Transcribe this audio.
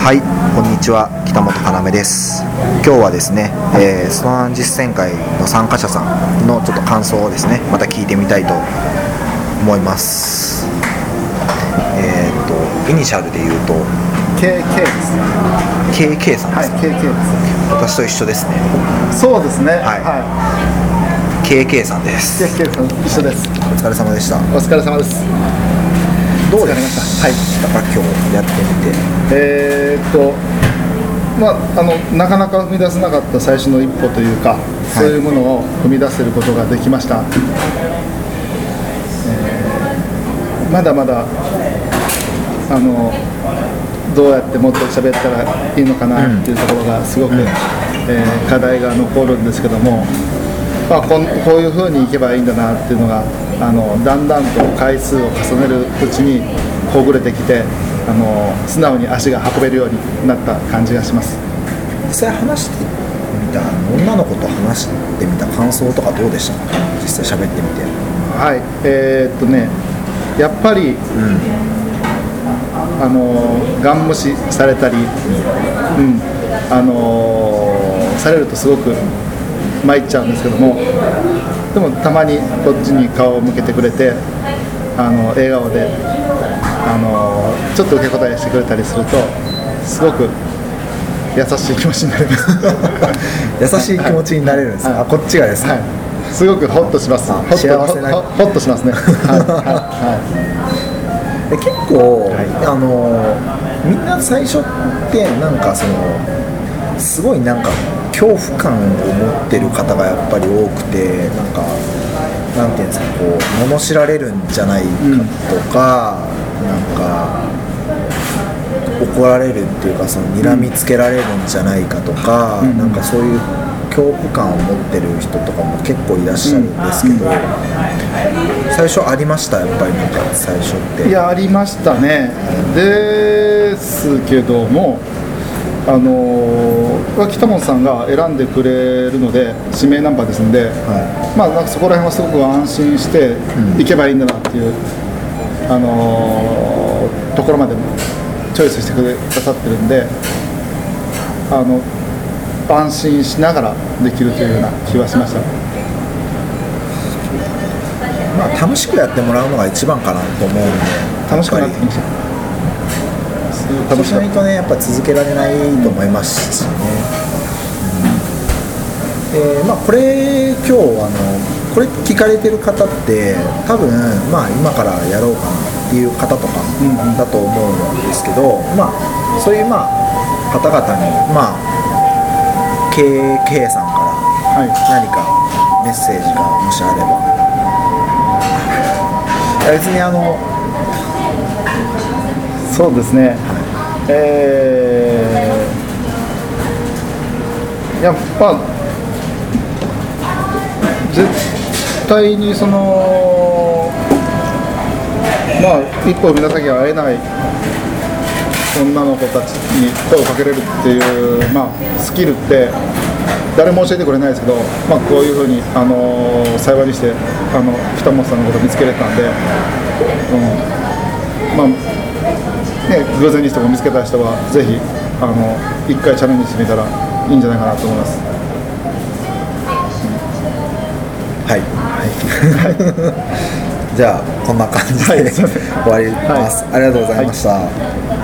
はい、こんにちは、北本要です。今日はですね、ストナン実践会の参加者さんのちょっと感想をですね、また聞いてみたいと思います。イニシャルで言うと KK ですね。 KK さんですか？ はい、KK です。 私と一緒ですね。 そうですね。 はい、KK さんです。 KK さん一緒です。 お疲れ様でした。 お疲れ様です。 どうでした？はい、だから今日やってみてなかなか踏み出せなかった最初の一歩というか、そういうものを踏み出せることができました。まだまだどうやってもっと喋ったらいいのかなっていうところがすごく、課題が残るんですけども、こういうふうにいけばいいんだなっていうのがだんだんと回数を重ねるうちにほぐれてきて、素直に足が運べるようになった感じがします。 実際話してみた女の子と話してみた感想とかどうでしたか？実際喋ってみて。 はい、やっぱり、ガン無視されたり、されるとすごく参っちゃうんですけども、でもたまにこっちに顔を向けてくれて笑顔でちょっと受け答えしてくれたりするとすごく優しい気持ちになります優しい気持ちになれるんですか？こっちがですね、 すごくホッとします。 幸せなホッとしますね。 結構、みんな最初ってなんかすごいなんか恐怖感を持ってる方がやっぱり多くて、なんていうんですか、罵られるんじゃないかとか、なんか怒られるっていうか、睨みつけられるんじゃないかとか、なんかそういう恐怖感を持ってる人とかも結構いらっしゃるんですけど、最初ありました？やっぱりなんか最初って。 いや、ありましたね。ですけども北本さんが選んでくれるので指名ナンバーですので、なんかそこら辺はすごく安心していけばいいんだなっていう、ところまでチョイスしてくださってるんで、安心しながらできるというような気はしました。 楽しくやってもらうのが一番かなと思うんで、 楽しくなってきました。 楽しないとね、やっぱ続けられないと思いますしね。これ今日これ聞かれてる方って多分今からやろうかなっていう方とかだと思うんですけど、そういう方々にKK さんから何かメッセージがもしあれば。別にそうですね、やっぱ絶対に一歩踏み出さなきゃ会えない女の子たちに声をかけれるっていう、スキルって誰も教えてくれないですけど、こういうふうに幸いにして北本さんのことを見つけれたんで、偶然にしても見つけた人はぜひ一回チャレンジしてみたらいいんじゃないかなと思います。 じゃあこんな感じで終わります。ありがとうございました。